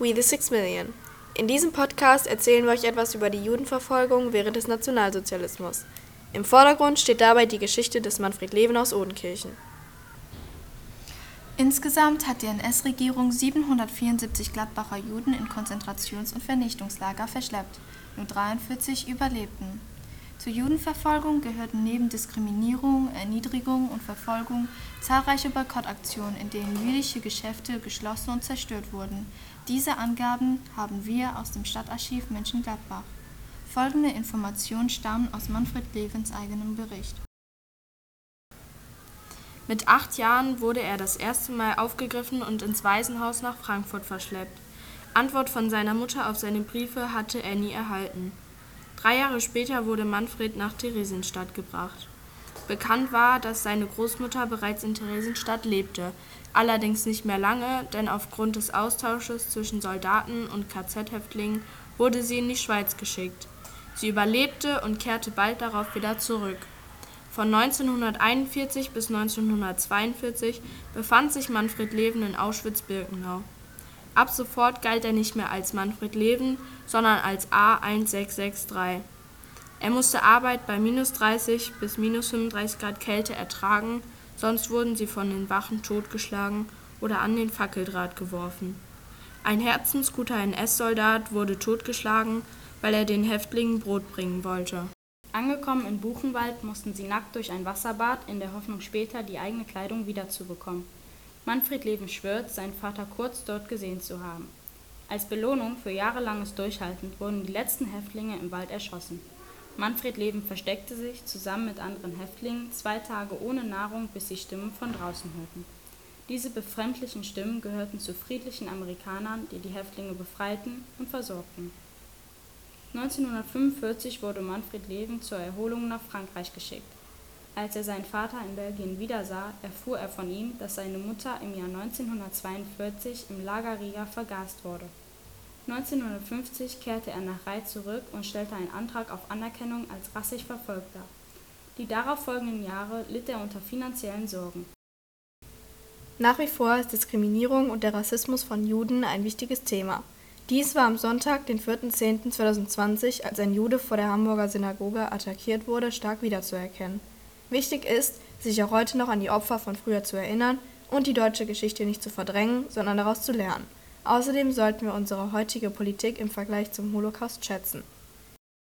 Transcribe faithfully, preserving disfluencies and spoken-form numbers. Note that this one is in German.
We the Six Million. In diesem Podcast erzählen wir euch etwas über die Judenverfolgung während des Nationalsozialismus. Im Vordergrund steht dabei die Geschichte des Manfred Leven aus Odenkirchen. Insgesamt hat die N S-Regierung siebenhundertvierundsiebzig Gladbacher Juden in Konzentrations- und Vernichtungslager verschleppt. Nur dreiundvierzig überlebten. Zur Judenverfolgung gehörten neben Diskriminierung, Erniedrigung und Verfolgung zahlreiche Boykottaktionen, in denen jüdische Geschäfte geschlossen und zerstört wurden. Diese Angaben haben wir aus dem Stadtarchiv Mönchengladbach. Folgende Informationen stammen aus Manfred Levens eigenem Bericht. Mit acht Jahren wurde er das erste Mal aufgegriffen und ins Waisenhaus nach Frankfurt verschleppt. Antwort von seiner Mutter auf seine Briefe hatte er nie erhalten. Drei Jahre später wurde Manfred nach Theresienstadt gebracht. Bekannt war, dass seine Großmutter bereits in Theresienstadt lebte, allerdings nicht mehr lange, denn aufgrund des Austausches zwischen Soldaten und K Z-Häftlingen wurde sie in die Schweiz geschickt. Sie überlebte und kehrte bald darauf wieder zurück. Von neunzehnhunderteinundvierzig bis neunzehnhundertzweiundvierzig befand sich Manfred Leven in Auschwitz-Birkenau. Ab sofort galt er nicht mehr als Manfred Leven, sondern als A sechs sechs drei. Er musste Arbeit bei minus dreißig bis minus fünfunddreißig Grad Kälte ertragen, sonst wurden sie von den Wachen totgeschlagen oder an den Fackeldraht geworfen. Ein herzensguter N S-Soldat wurde totgeschlagen, weil er den Häftlingen Brot bringen wollte. Angekommen in Buchenwald mussten sie nackt durch ein Wasserbad, in der Hoffnung später die eigene Kleidung wiederzubekommen. Manfred Leven schwört, seinen Vater kurz dort gesehen zu haben. Als Belohnung für jahrelanges Durchhalten wurden die letzten Häftlinge im Wald erschossen. Manfred Leven versteckte sich, zusammen mit anderen Häftlingen, zwei Tage ohne Nahrung, bis sie Stimmen von draußen hörten. Diese befremdlichen Stimmen gehörten zu friedlichen Amerikanern, die die Häftlinge befreiten und versorgten. neunzehnhundertfünfundvierzig wurde Manfred Leven zur Erholung nach Frankreich geschickt. Als er seinen Vater in Belgien wiedersah, erfuhr er von ihm, dass seine Mutter im Jahr neunzehnhundertzweiundvierzig im Lager Riga vergast wurde. neunzehnhundertfünfzig kehrte er nach Rai zurück und stellte einen Antrag auf Anerkennung als rassisch Verfolgter. Die darauffolgenden Jahre litt er unter finanziellen Sorgen. Nach wie vor ist Diskriminierung und der Rassismus von Juden ein wichtiges Thema. Dies war am Sonntag, den vierten zehnten zweitausendzwanzig, als ein Jude vor der Hamburger Synagoge attackiert wurde, stark wiederzuerkennen. Wichtig ist, sich auch heute noch an die Opfer von früher zu erinnern und die deutsche Geschichte nicht zu verdrängen, sondern daraus zu lernen. Außerdem sollten wir unsere heutige Politik im Vergleich zum Holocaust schätzen.